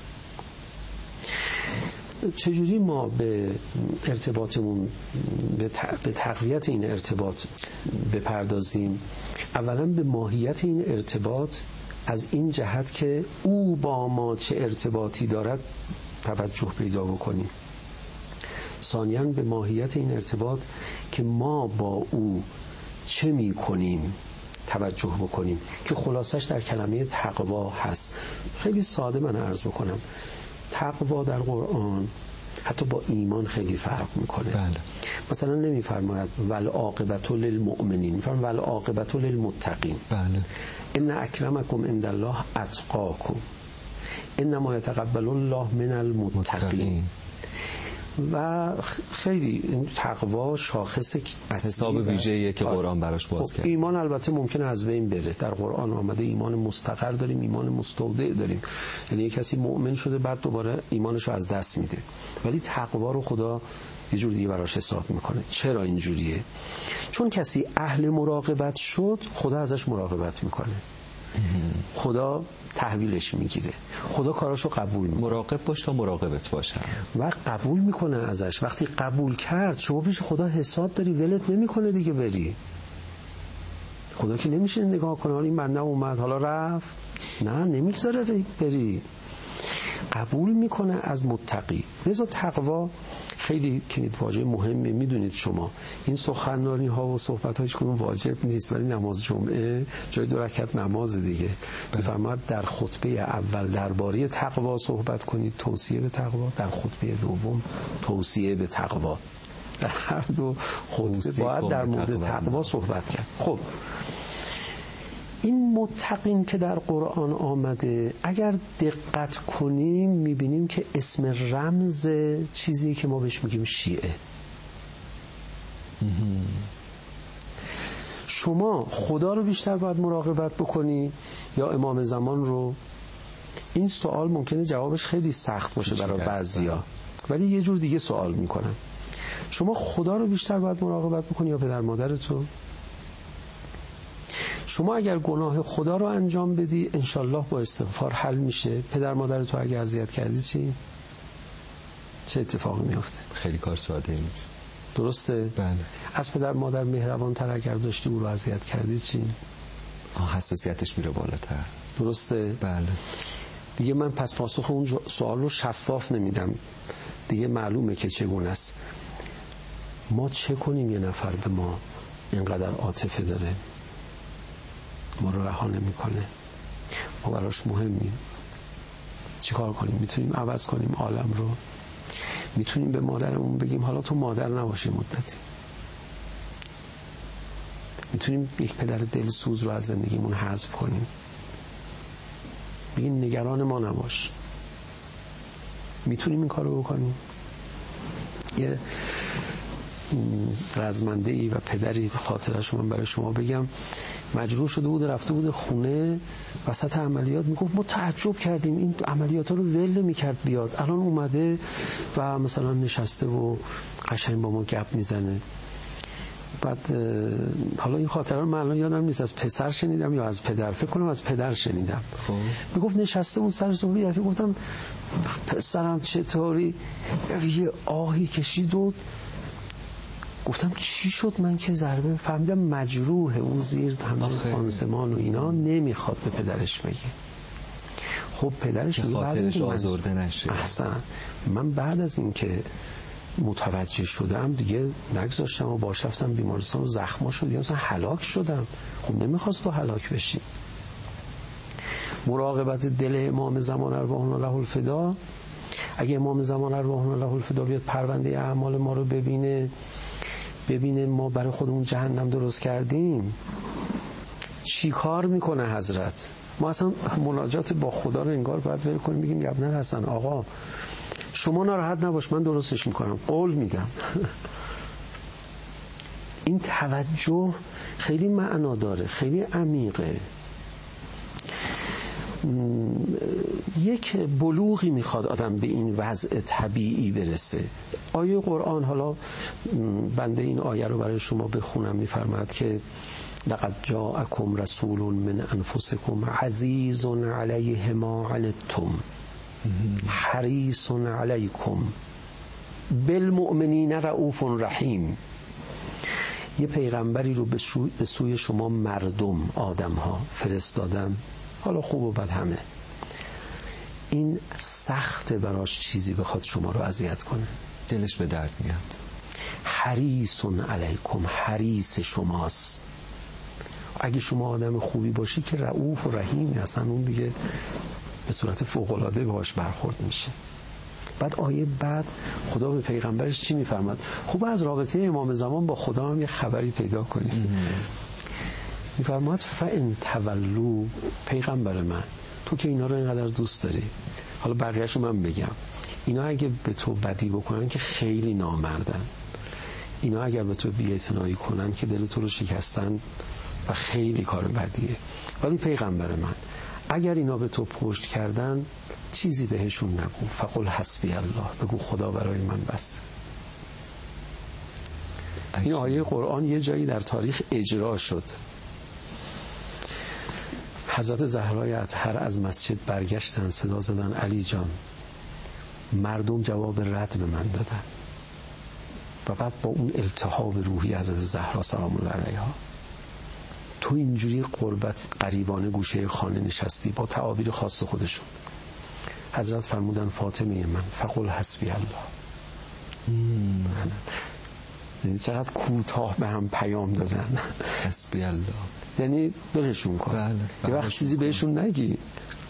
چجوری ما به ارتباطمون به تقویت این ارتباط بپردازیم؟ اولا به ماهیت این ارتباط از این جهت که او با ما چه ارتباطی دارد توجه پیدا بکنیم. ثانیاً به ماهیت این ارتباط که ما با او چه می کنیم توجه بکنیم که خلاصش در کلمه تقوا هست. خیلی ساده من عرض بکنم، تقوا در قرآن حتی با ایمان خیلی فرق میکنه. بله. مثلا نمیفرماید والعاقبة للمؤمنین، میفرماید والعاقبة للمتقین. بله. ان اکرمکم عند الله اتقاکم انما یتقبل الله من المتقین. و خیلی این تقوا شاخص حساب ویژه‌ایه که قرآن براش باز کرد. ایمان البته ممکنه از بین بره، در قرآن آمده ایمان مستقر داریم، ایمان مستودع داریم، یعنی یک کسی مؤمن شده بعد دوباره ایمانشو از دست میده، ولی تقوا رو خدا یه جور دیگه براش حساب میکنه. چرا اینجوریه؟ چون کسی اهل مراقبت شد خدا ازش مراقبت میکنه، خدا تحویلش میگیره، خدا کاراشو قبول میکنه. مراقب باش تا مراقبت باشه و قبول میکنه ازش. وقتی قبول کرد شما پیش خدا حساب داری، ولت نمیکنه دیگه بری. خدا که نمیشه نگاه کنه این بنده اومد حالا رفت، نه نمیگذاره بری، قبول میکنه از متقی. لذا تقوا خیلی کنید واژه مهمه. میدونید شما این سخنرانی ها و صحبت ها هیچ کدوم واجب نیست، ولی نماز جمعه جای دو رکعت نماز دیگه. میفرماید در خطبه اول درباره تقوا صحبت کنید، توصیه به تقوا، در خطبه دوم توصیه به تقوا. در هر دو خطبه باید در مورد تقوا صحبت کرد. خب این متقین که در قرآن آمده اگر دقت کنیم میبینیم که اسم رمز چیزی که ما بهش میگیم شیعه. شما خدا رو بیشتر باید مراقبت بکنی یا امام زمان رو؟ این سوال ممکنه جوابش خیلی سخت باشه برای بعضیا، ولی یه جور دیگه سوال میکنم. شما خدا رو بیشتر باید مراقبت بکنی یا پدر مادرتو؟ شما اگر گناه خدا رو انجام بدی انشالله با استغفار حل میشه. پدر مادر تو اگه اذیت کردی چی؟ چه اتفاقی میفته؟ خیلی کار ساده نیست. درسته؟ بله. از پدر مادر مهربان تر اگر داشتی او رو اذیت کردی چی؟ آه حساسیتش میره بالاتر. درسته؟ بله. دیگه من پس پاسخ اون سوال رو شفاف نمیدم، دیگه معلومه که چگونه است. ما چه کنیم یه نفر به ما اینقدر عاطفه داره، ما رو رها نمیکنه، ما براش مهمیم، چی کار کنیم؟ میتونیم عوض کنیم عالم رو؟ میتونیم به مادرمون بگیم حالا تو مادر نباشی مدتی؟ میتونیم یک پدر دلسوز رو از زندگیمون حذف کنیم؟ بگیم نگران ما نباش؟ میتونیم این کار رو بکنیم؟ یه رزمنده ای و پدری خاطرش من برای شما بگم، مجروح شده بود رفته بود خونه، وسط عملیات میگفت ما تعجب کردیم این عملیات ها رو ول نمی‌کرد بیاد، الان اومده و مثلا نشسته و قشنگ با ما گپ میزنه. بعد حالا این خاطره رو من الان یادم نیست از پسر شنیدم یا از پدر، فکر کنم از پدر شنیدم. میگفت نشسته بود سر صبحی، گفتم پسرم چطوری؟ یه آهی کشید و گفتم چی شد؟ من که ضربه فهمیدم مجروحه، اون زیر تمام پانسمان و اینا نمیخواد به پدرش بگه. خب پدرش میگه خاطرش آزرده نشه. احسن. من بعد از این که متوجه شدم دیگه نگذاشتم و باش رفتم بیمارستان و زخما شد، دیگه مثلا هلاک شدم. خب نمیخواست تو هلاک بشی. مراقبت دل امام زمان ارواح الله الفدا، اگه امام زمان ارواح الله الفدا بیاد پرونده اعمال ما رو ببینه، ببینه ما برای خودمون جهنم درست کردیم، چی کار میکنه حضرت؟ ما اصلا مناجات با خدا رو انگار باید ول کنیم، بگیم ابن الحسن آقا شما ناراحت نباش من درستش میکنم، قول میدم. این توجه خیلی معنا داره، خیلی عمیقه. یک بلوغی میخواد آدم به این وضع طبیعی برسه. آیه قرآن، حالا بنده این آیه رو برای شما بخونم، میفرماد که لقد جاءکم رسول من انفسکم عزیز علیه ما عنتم حریص علیکم بالمؤمنین رؤوف رحیم. یه پیغمبری رو به سوی شما مردم، آدم ها فرستادم، حالا خوب و بد همه. این سخته براش چیزی بخواد شما رو اذیت کنه، دلش به درد میاد. حریص علیکم، حریص شماست. اگه شما آدم خوبی باشی که رؤوف و رحیم، اصلا اون دیگه به صورت فوق‌العاده باهاش برخورد میشه. بعد آیه بعد خدا به پیغمبرش چی میفرماد؟ خوب از رابطه امام زمان با خدا هم یه خبری پیدا کنید. میفرماد فان تولوا، پیغمبر من تو که اینا رو اینقدر دوست داری، حالا بقیه‌شو من بگم، اینا اگه به تو بدی بکنن که خیلی نامردن، اینا اگر به تو بی‌اعتنایی کنن که دل تو رو شکستن و خیلی کار بدیه. ولی پیغمبر من اگر اینا به تو پشت کردن چیزی بهشون نگو، فقل حسبی الله، بگو خدا برای من بس. این آیه قرآن یه جایی در تاریخ اجرا شد. حضرت زهرای اطهر از مسجد برگشتن، صدا زدن علی جان. مردم جواب رد به من دادن و بعد با اون التهاب روحی حضرت زهرا سلام الله علیها، تو اینجوری قربت قریبانه گوشه خانه نشستی، با تعابیر خاص خودشون. حضرت فرمودن فاطمه من فقل حسبی الله. یعنی چقدر کوتاه به هم پیام دادن. حسبی الله یعنی بهشون کن. بله، یه وقت چیزی بهشون نگی.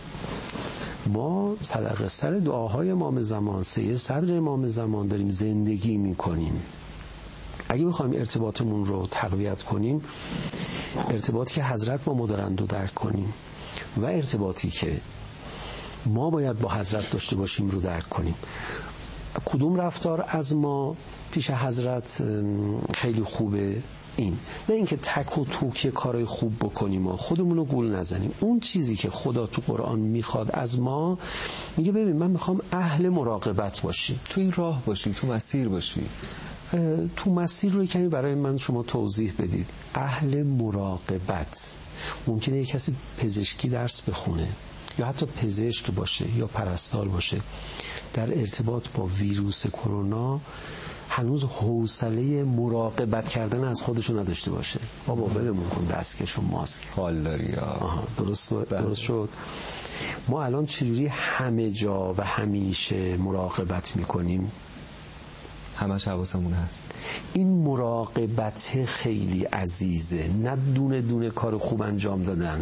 ما صدقه سر دعاهای امام زمان، سید صدر امام زمان داریم زندگی میکنیم. اگه بخوایم ارتباطمون رو تقویت کنیم، ارتباطی که حضرت با ما دارند رو درک کنیم و ارتباطی که ما باید با حضرت داشته باشیم رو درک کنیم. کدوم رفتار از ما پیش حضرت خیلی خوبه؟ این نه اینکه تک و توک کارهای خوب بکنیم و خودمون رو گول نزنیم. اون چیزی که خدا تو قرآن میخواد از ما، میگه ببین من میخوام اهل مراقبت باشی، تو این راه باشی، تو مسیر باشی. تو مسیر رو کمی برای من شما توضیح بدید. اهل مراقبت، ممکنه یک کسی پزشکی درس بخونه یا حتی پزشک باشه یا پرستار باشه، در ارتباط با ویروس کرونا هنوز حوصله مراقبت کردن از خودشو نداشته باشه. بابا ولمون کن، دستکش و ماسک حال داری. آها درست درست شد. ما الان چجوری همه جا و همیشه مراقبت میکنیم؟ همش حواسمون هست. این مراقبت خیلی عزیزه، نه دونه دونه کار خوب انجام دادن.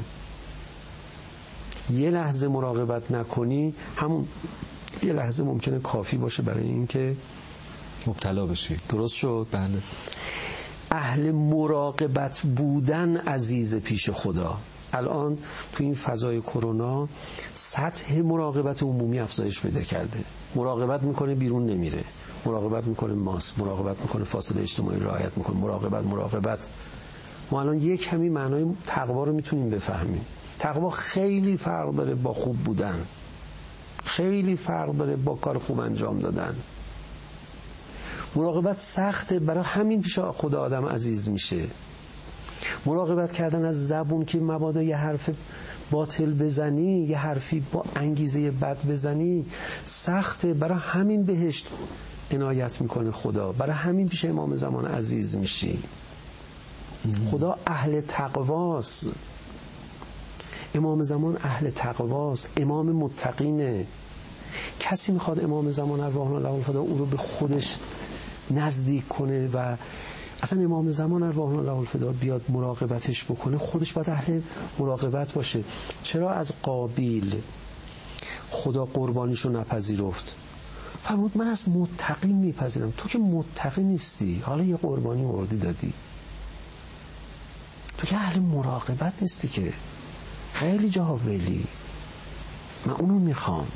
یه لحظه مراقبت نکنی، همون یه لحظه ممکنه کافی باشه برای اینکه مبتلا بشی. درست شد؟ بله. اهل مراقبت بودن عزیز پیش خدا. الان تو این فضای کرونا سطح مراقبت عمومی افزایش پیدا کرده. مراقبت میکنه بیرون نمیره، مراقبت میکنه ماسک، مراقبت میکنه فاصله اجتماعی رعایت میکنه، مراقبت مراقبت. ما الان یک کمی معنای تقوا رو میتونیم بفهمیم. تقوا خیلی فرق داره با خوب بودن، خیلی فرق داره با کار خوب انجام دادن. مراقبت سخته، برای همین پیش خدا آدم عزیز میشه. مراقبت کردن از زبون که مبادا یه حرف باطل بزنی، یه حرفی با انگیزه بد بزنی سخته، برای همین بهشت عنایت میکنه خدا، برای همین پیش امام زمان عزیز میشی. خدا اهل تقواست، امام زمان اهل تقواست، امام متقینه. کسی میخواد امام زمان ارواح الله الفدا او رو به خودش نزدیک کنه و اصلا امام زمان ارواح الله الفدا بیاد مراقبتش بکنه، خودش باید اهل مراقبت باشه. چرا از قابیل خدا قربانیشو نپذیرفت؟ فرمود من از متقی میپذیرم. تو که متقی نیستی، حالا یه قربانی موردی دادی، تو که اهل مراقبت نیستی، که خیلی جاها ولی من اونو میخوام.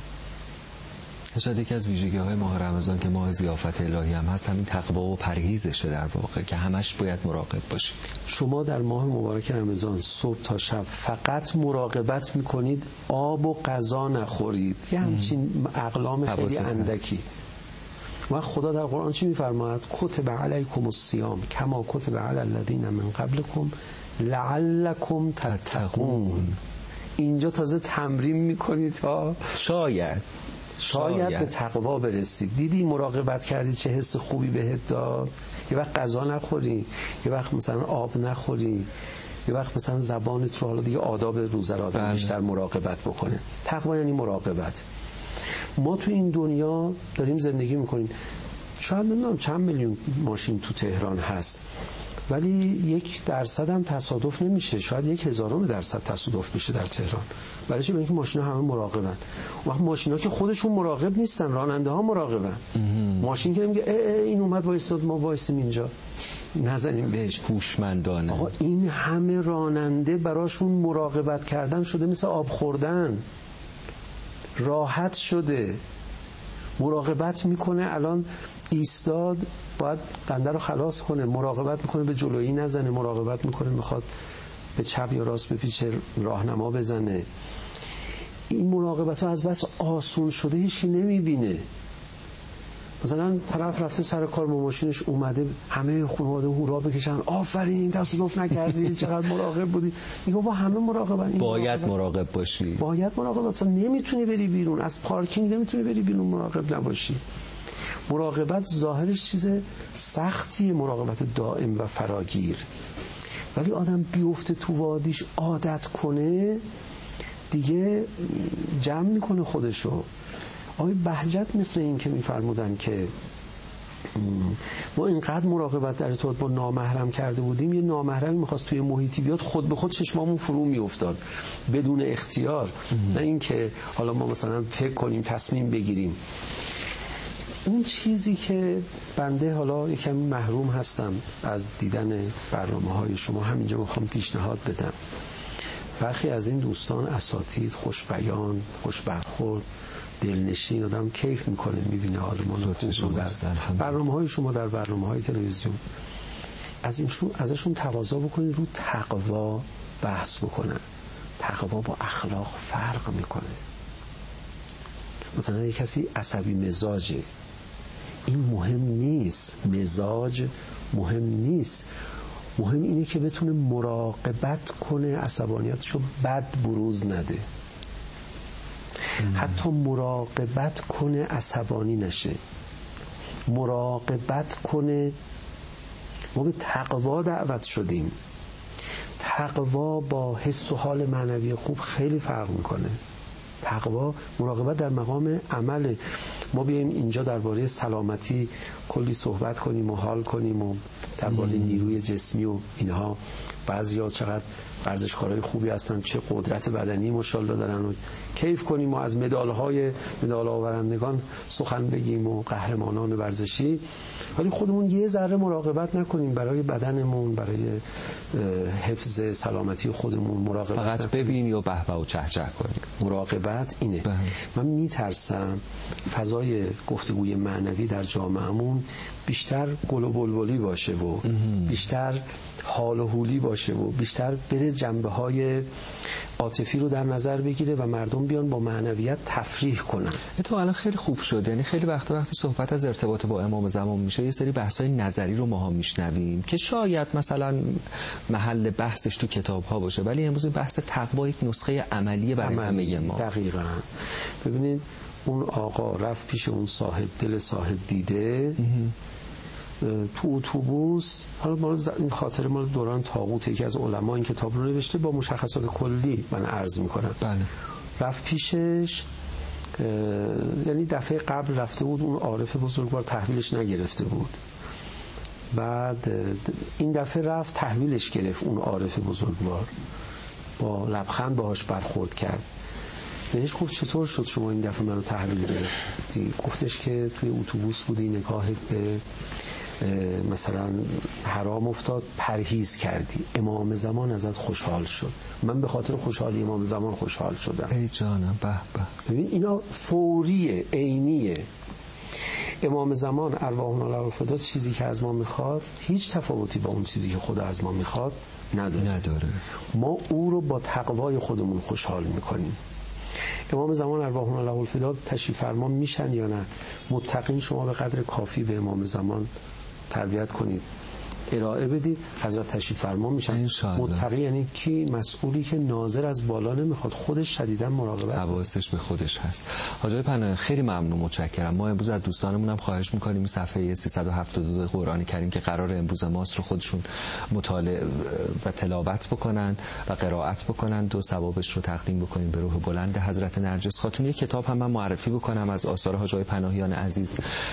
شاید یکی از ویژگی‌های ماه رمضان که ماه ضیافت الهی هم هست همین تقوا و پرهیزشه در واقع، که همش باید مراقب باشید. شما در ماه مبارک رمضان صبح تا شب فقط مراقبت میکنید آب و غذا نخورید، یه همچین اقلام خیلی اندکی. و خدا در قرآن چی میفرماید؟ کتب علیکم الصیام کما کتب علی الذین من قبلکم لعلکم تتقون. اینجا تازه تمرین میکنید تا شاید شاید, شاید به تقوا برسید. دیدی مراقبت کردی چه حس خوبی بهت داد؟ یه وقت غذا نخوری، یه وقت مثلا آب نخوری، یه وقت مثلا زبانت رو، حالا دیگه آداب روزه را آدم بیشتر مراقبت بکنه. تقوا یعنی مراقبت. ما تو این دنیا داریم زندگی میکنیم، شاید نمیدونم چند میلیون ماشین تو تهران هست، ولی یک درصد هم تصادف نمیشه، شاید یک هزارم درصد تصادف بشه در تهران. برای چی؟ برای اینکه ماشینا همه مراقبن. وقت ماشینا که خودشون مراقب نیستن، راننده ها مراقبن. ماشین که میگه اه اه این اومد وایساد، ما وایسیم اینجا نزنیم بهش. هوشمندانه. آقا این همه راننده براشون مراقبت کردن شده مثل آب خوردن، راحت شده، مراقبت میکنه. الان ایستاد باید دنده رو خلاص کنه، مراقبت میکنه به جلویی نزنه، مراقبت میکنه میخواد به چپ یا راست بپیچه، راهنما بزنه. این مراقبت ها از بس آسون شده هیچ کی نمیبینه. مثلا طرف رفته سر کار با ماشینش اومده، همه خانواده هورا بکشن آفرین تصادف نکردی، چقدر مراقب بودی. میگه با همه مراقبن، باید مراقب باشی، باید مراقب باشی. نمیتونی بری بیرون از پارکینگ، نمیتونی بری بیرون مراقب نباشی. مراقبت ظاهرش چیز سختیه، مراقبت دائم و فراگیر، ولی آدم بیفته تو وادیش عادت کنه دیگه جمع میکنه خودشو. آقای بهجت مثل این که میفرمودن که ما اینقدر مراقبت در ارتباط با نامحرم کرده بودیم، یه نامحرمی میخواست توی محیطی بیاد خود به خود چشمامون فرو میافتاد بدون اختیار، نه اینکه حالا ما مثلا فکر کنیم تصمیم بگیریم. اون چیزی که بنده حالا یکم محروم هستم از دیدن برنامه‌های شما، همینجا میخوام پیشنهاد بدم. برخی از این دوستان اساتید خوش بیان، خوش برخورد، دلنشین، آدم کیف میکنه میبینه حال ما خوب در برنامه‌های شما، در برنامه‌های تلویزیون. از اینشون ازشون تقاضا بکنید رو تقوا بحث بکنن. تقوا با اخلاق فرق میکنه. مثلا یک کسی عصبی مزاجه، این مهم نیست، مزاج مهم نیست، مهم اینه که بتونه مراقبت کنه عصبانیتشو بد بروز نده. حتی مراقبت کنه عصبانی نشه، مراقبت کنه. ما به تقوا دعوت شدیم. تقوا با حس و حال معنوی خوب خیلی فرق میکنه. تقوا مراقبت در مقام عمل. ما بیایم اینجا درباره سلامتی کلی صحبت کنیم و حال کنیم و درباره نیروی جسمی و اینها، بعضیا چقدر ورزشکارای خوبی هستن، چه قدرت بدنی ماشاءالله دارن و کیف کنیم و از مدال‌های مدال آورندگان سخن بگیم و قهرمانان ورزشی، ولی خودمون یه ذره مراقبت نکنیم برای بدنمون، برای حفظ سلامتی خودمون مراقبت فقط نکنیم. ببینیم و به به و چه چه کنیم. مراقبت اینه. بله. من میترسم فضای گفتگوی معنوی در جامعهمون بیشتر گل و بلبلی باشه و بیشتر حال و حولی باشه و بیشتر بره جنبه های عاطفی رو در نظر بگیره و مردم بیان با معنویت تفریح کنن. تو الان خیلی خوب شد. یعنی خیلی وقت وقتی صحبت از ارتباط با امام زمان میشه یه سری بحث‌های نظری رو ماها میشنویم که شاید مثلا محل بحثش تو کتاب‌ها باشه، ولی امروز بحث تقوا یک نسخه عملی برای همه ما. دقیقاً. ببینید اون آقا رفت پیش اون صاحب دل صاحب دیده تو اتوبوس، حالا ما این خاطر ما دوران طاغوت یکی از علما این کتاب رو نوشته، با مشخصات کلی من عرض میکنم. بله. رفت پیشش، یعنی دفعه قبل رفته بود اون عارف بزرگوار تحویلش نگرفته بود، بعد این دفعه رفت تحویلش گرفت اون عارف بزرگوار، با لبخند باهاش برخورد کرد. بهش گفت چطور شد شما این دفعه منو تحویل گرفتی؟ گفتش که توی اتوبوس بودی، نگاهت به مثلا حرام افتاد، پرهیز کردی، امام زمان ازت خوشحال شد، من به خاطر خوشحالی امام زمان خوشحال شدم. ای جانم. به به. ببین اینا فوریه، عینیه. امام زمان ارواحنا الله الفدا چیزی که از ما میخواد هیچ تفاوتی با اون چیزی که خدا از ما میخواد نداره. نداره. ما او رو با تقوای خودمون خوشحال میکنیم. امام زمان ارواحنا الله الفدا تشریف فرما میشن یا نه؟ متقین شما به قدر کافی به امام زمان تربیت کنید، ارائه بدید، حضرت تشریف فرما میشن. متقی یعنی کی؟ مسئولی که ناظر از بالا نمیخواد، خودش شدیداً مراقبت، حواسش به خودش هست. حاج پناهی خیلی ممنون، متشکرم. ما امروز از دوستانمون هم خواهش میکنیم صفحه سیصد و هفتاد و دو قرآن کریم که قرار امروز ماست رو خودشون مطالعه و تلاوت بکنن و قرائت بکنن و ثوابش رو تقدیم بکنیم به روح بلند حضرت نرجس خاتون. یک کتاب هم من معرفی بکنم از آثار حاج پناهیان عزیز،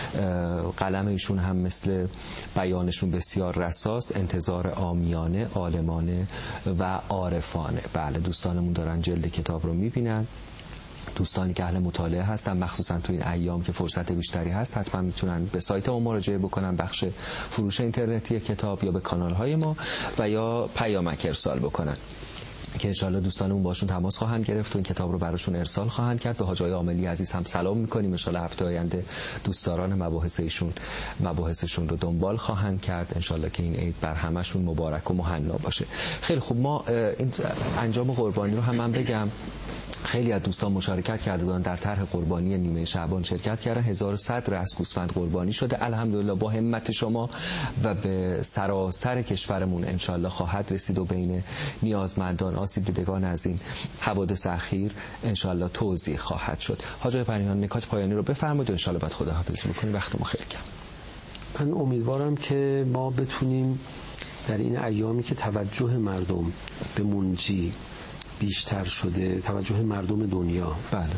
قلم ایشون هم مثل بیانشون بسیار رساست، انتظار عامیانه، عالمانه و عارفانه. بله، دوستانمون دارن جلد کتاب رو میبینن. دوستانی که اهل مطالعه هستن مخصوصا تو این ایام که فرصت بیشتری هست حتما میتونن به سایت ما مراجعه بکنن، بخش فروش اینترنتی کتاب، یا به کانال های ما و یا پیامک ارسال بکنن که انشالله دوستانمون باشون تماس خواهند گرفت و این کتاب رو براشون ارسال خواهند کرد. به حاج آقای عاملی عزیز هم سلام میکنیم. انشالله هفته آینده دوستداران مباحث ایشون مباحثشون رو دنبال خواهند کرد. انشالله که این عید بر همشون مبارک و مهنا باشه. خیلی خوب، ما این انجام قربانی رو هم من بگم، خیلی از دوستان مشارکت کرده بودن در طرح قربانی نیمه شعبان، شرکت کردن. هزار و صد رأس گوسفند قربانی شده الحمدلله با همت شما و به سراسر کشورمون انشالله خواهد رسید و بین نیازمندان آسیب دیدگان از این حوادث اخیر انشالله توزیع خواهد شد. حاج پناهیان نکات پایانی رو بفرمایید و انشالله بعد خداحافظی می‌کنیم. وقت ما خیلی کم. من امیدوارم که ما بتونیم در این ایامی که توجه مردم به منجی بیشتر شده، توجه مردم دنیا، بله،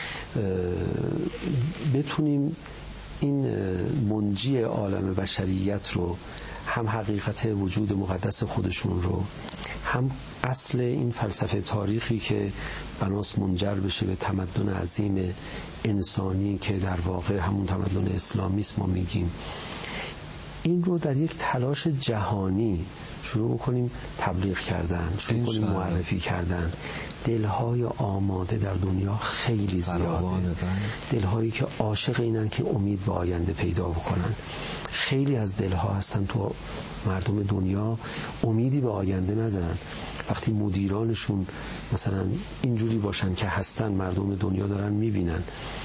بتونیم این منجی عالم بشریت رو، هم حقیقت وجود مقدس خودشون رو، هم اصل این فلسفه تاریخی که بناس منجر بشه به تمدن عظیم انسانی که در واقع همون تمدن اسلامی است ما میگیم، این رو در یک تلاش جهانی شروع بکنیم تبلیغ کردن، شروع کنیم معرفی کردن. دلهای آماده در دنیا خیلی زیاده، دلهایی که عاشق اینن که امید به آینده پیدا بکنن. خیلی از دلها هستن تو مردم دنیا امیدی به آینده ندارن. وقتی مدیرانشون مثلا اینجوری باشن که هستن، مردم دنیا دارن میبینن،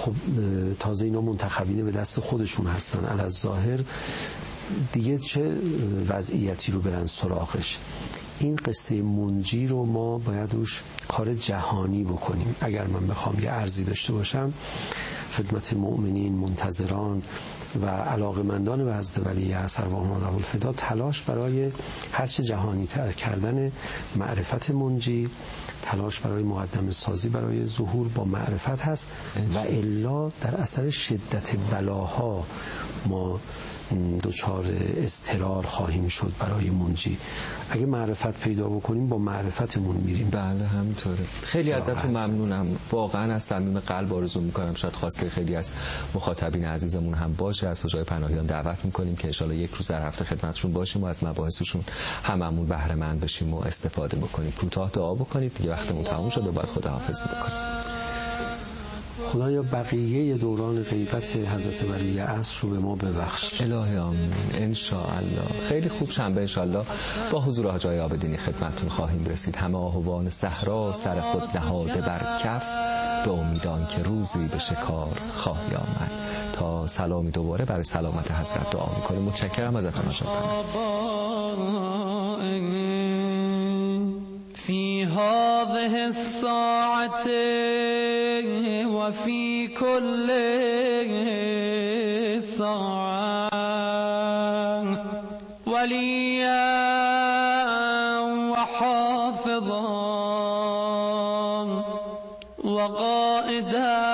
خب تازه اینا منتخبین به دست خودشون هستن، علی‌الظاهر دیگه چه وضعیتی رو برن سراغش. این قصه منجی رو ما باید روش کار جهانی بکنیم. اگر من بخوام یه عرضی داشته باشم خدمت مؤمنین، منتظران و علاقمندان به حضرت ولی اصر و الله الفدا، تلاش برای هرچه جهانی تر کردن معرفت منجی، تلاش برای مقدم سازی برای ظهور با معرفت هست و الا در اثر شدت بلاها ما دوچار اضطرار خواهیم شد برای منجی. اگه معرفت پیدا بکنیم با معرفتمون میریم. بله همینطوره. خیلی ازتون ممنونم، واقعا از صمیم قلب آرزو میکنم شاید خواسته خیلی از مخاطبین عزیزمون هم باشه. از حجای پناهیان دعوت میکنیم که ان شاءالله یک روز در هفته خدمتشون باشیم و از مباحثشون هممون بهره مند بشیم و استفاده بکنیم. کوتاه دعا بکنید دیگه، وقتمون تموم شده، باید خداحافظی بکنیم. خدایا بقیه دوران غیبت حضرت ولی اصر رو به ما ببخش. الهی آمین ان شاء الله. خیلی خوب، شنبه ان شاء الله با حضور حاجی عابدینی خدمتتون خواهیم رسید. همه آهوان صحرا سر خود نهاده بر کف، به امیدان که روزی به شکار خواهی آمد. تا سلامی دوباره برای سلامت حضرت دعا میکنیم. متشکرم ازتون. فی هذه الساعة وفي كل ساعة وليا وحافظا وقائدا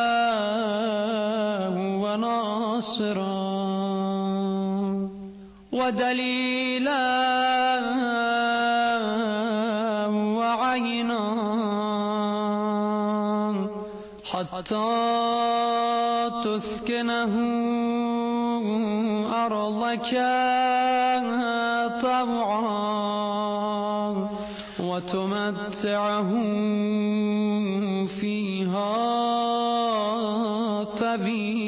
وناصرا ودليلا وعينا حتى تسكنه أرضك طوعا وتمتعه فيها طويلا.